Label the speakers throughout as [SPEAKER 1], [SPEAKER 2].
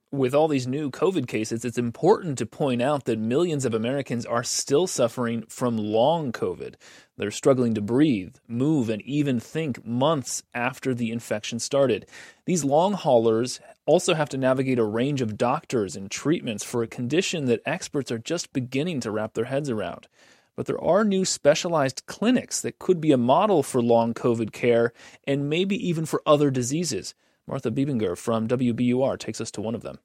[SPEAKER 1] With all these new COVID cases, it's important to point out that millions of Americans are still suffering from long COVID. They're struggling to breathe, move, and even think months after the infection started. These long haulers also have to navigate a range of doctors and treatments for a condition that experts are just beginning to wrap their heads around. But there are new specialized clinics that could be a model for long COVID care and maybe even for other diseases. Martha Biebinger from WBUR takes us to one of them.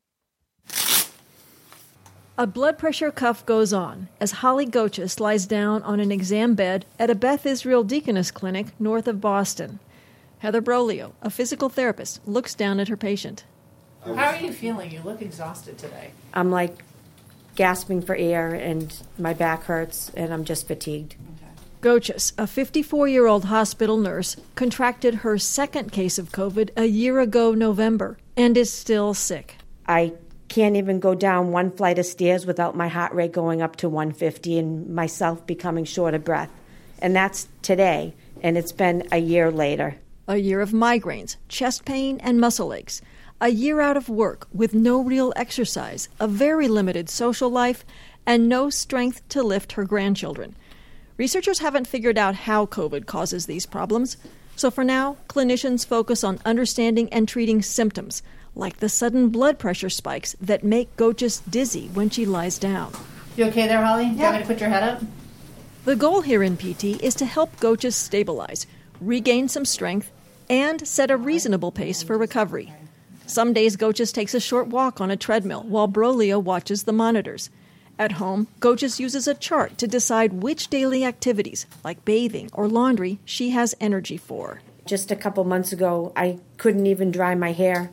[SPEAKER 2] A blood pressure cuff goes on as Holly Gochis lies down on an exam bed at a Beth Israel Deaconess Clinic north of Boston. Heather Brolio, a physical therapist, looks down at her patient.
[SPEAKER 3] How are you feeling? You look exhausted today.
[SPEAKER 4] I'm like gasping for air and my back hurts and I'm just fatigued.
[SPEAKER 2] Gochis, a 54-year-old hospital nurse, contracted her second case of COVID a year ago November and is still sick.
[SPEAKER 4] I can't even go down one flight of stairs without my heart rate going up to 150 and myself becoming short of breath. And that's today, and it's been a year later.
[SPEAKER 2] A year of migraines, chest pain, and muscle aches. A year out of work with no real exercise, a very limited social life, and no strength to lift her grandchildren. Researchers haven't figured out how COVID causes these problems, so for now, clinicians focus on understanding and treating symptoms, like the sudden blood pressure spikes that make Gochis dizzy when she lies down.
[SPEAKER 3] You okay there, Holly? You want me to put your head up?
[SPEAKER 2] The goal here in PT is to help Gochis stabilize, regain some strength, and set a reasonable pace for recovery. Some days, Gochis takes a short walk on a treadmill while Brolio watches the monitors. At home, Gochis uses a chart to decide which daily activities, like bathing or laundry, she has energy for.
[SPEAKER 4] Just a couple months ago, I couldn't even dry my hair.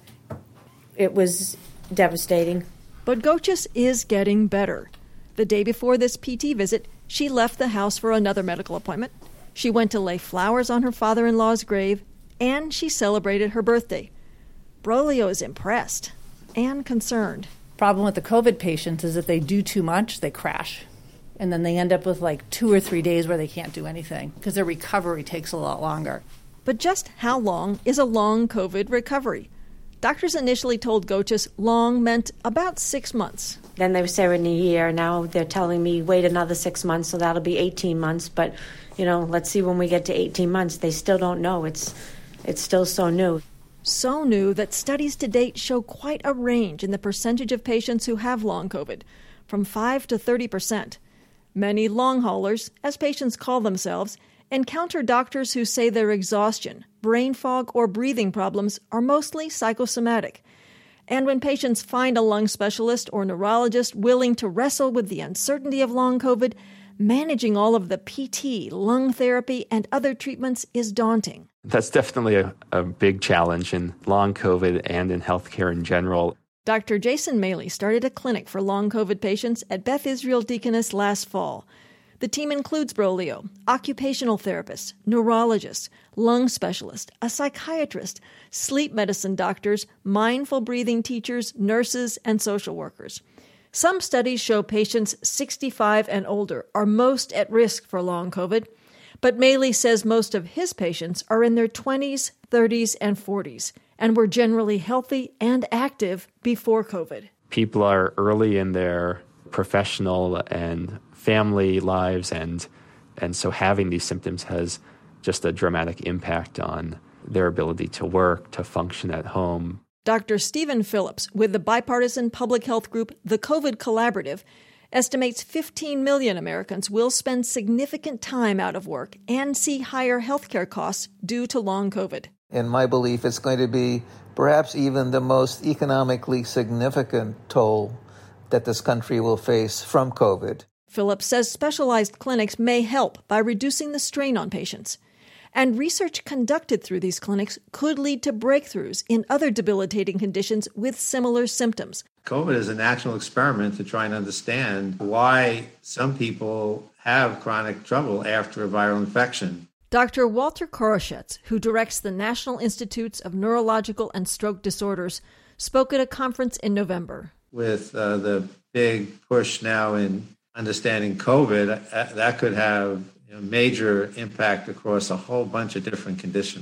[SPEAKER 4] It was devastating.
[SPEAKER 2] But Gochis is getting better. The day before this PT visit, she left the house for another medical appointment. She went to lay flowers on her father-in-law's grave, and she celebrated her birthday. Brolio is impressed and concerned.
[SPEAKER 3] Problem with the COVID patients is if they do too much, they crash. And then they end up with like 2 or 3 days where they can't do anything because their recovery takes a lot longer.
[SPEAKER 2] But just how long is a long COVID recovery? Doctors initially told Gochis long meant about 6 months.
[SPEAKER 4] Then they say in a year. Now they're telling me wait another 6 months, so that'll be 18 months. But, let's see when we get to 18 months. They still don't know. It's still so new.
[SPEAKER 2] So new that studies to date show quite a range in the percentage of patients who have long COVID, from 5 to 30%. Many long haulers, as patients call themselves, encounter doctors who say their exhaustion, brain fog, or breathing problems are mostly psychosomatic. And when patients find a lung specialist or neurologist willing to wrestle with the uncertainty of long COVID, managing all of the PT, lung therapy, and other treatments is daunting.
[SPEAKER 5] That's definitely a big challenge in long COVID and in healthcare in general.
[SPEAKER 2] Dr. Jason Maley started a clinic for long COVID patients at Beth Israel Deaconess last fall. The team includes Brolio, occupational therapists, neurologists, lung specialists, a psychiatrist, sleep medicine doctors, mindful breathing teachers, nurses, and social workers. Some studies show patients 65 and older are most at risk for long COVID, but Maley says most of his patients are in their 20s, 30s, and 40s, and were generally healthy and active before COVID.
[SPEAKER 5] People are early in their professional and family lives, and so having these symptoms has just a dramatic impact on their ability to work, to function at home.
[SPEAKER 2] Dr. Stephen Phillips, with the bipartisan public health group The COVID Collaborative, estimates 15 million Americans will spend significant time out of work and see higher healthcare costs due to long COVID.
[SPEAKER 6] In my belief, it's going to be perhaps even the most economically significant toll that this country will face from COVID.
[SPEAKER 2] Phillips says specialized clinics may help by reducing the strain on patients. And research conducted through these clinics could lead to breakthroughs in other debilitating conditions with similar symptoms.
[SPEAKER 7] COVID is a natural experiment to try and understand why some people have chronic trouble after a viral infection.
[SPEAKER 2] Dr. Walter Koroshetz, who directs the National Institutes of Neurological and Stroke Disorders, spoke at a conference in November.
[SPEAKER 7] With the big push now in understanding COVID, that could have major impact across a whole bunch of different conditions.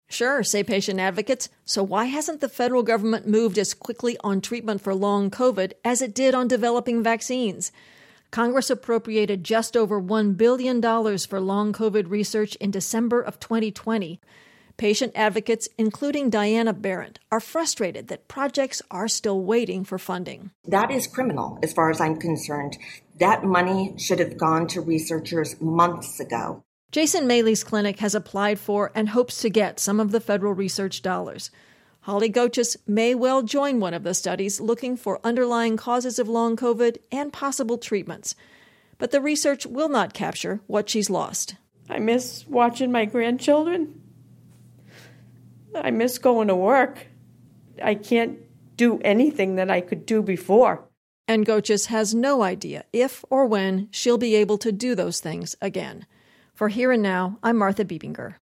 [SPEAKER 2] Sure, say patient advocates. So why hasn't the federal government moved as quickly on treatment for long COVID as it did on developing vaccines? Congress appropriated just over $1 billion for long COVID research in December of 2020. Patient advocates, including Diana Barrett, are frustrated that projects are still waiting for funding.
[SPEAKER 8] That is criminal, as far as I'm concerned. That money should have gone to researchers months ago.
[SPEAKER 2] Jason Maley's clinic has applied for and hopes to get some of the federal research dollars. Holly Goetschus may well join one of the studies looking for underlying causes of long COVID and possible treatments. But the research will not capture what she's lost.
[SPEAKER 9] I miss watching my grandchildren. I miss going to work. I can't do anything that I could do before.
[SPEAKER 2] And Goetschus has no idea if or when she'll be able to do those things again. For Here and Now, I'm Martha Biebinger.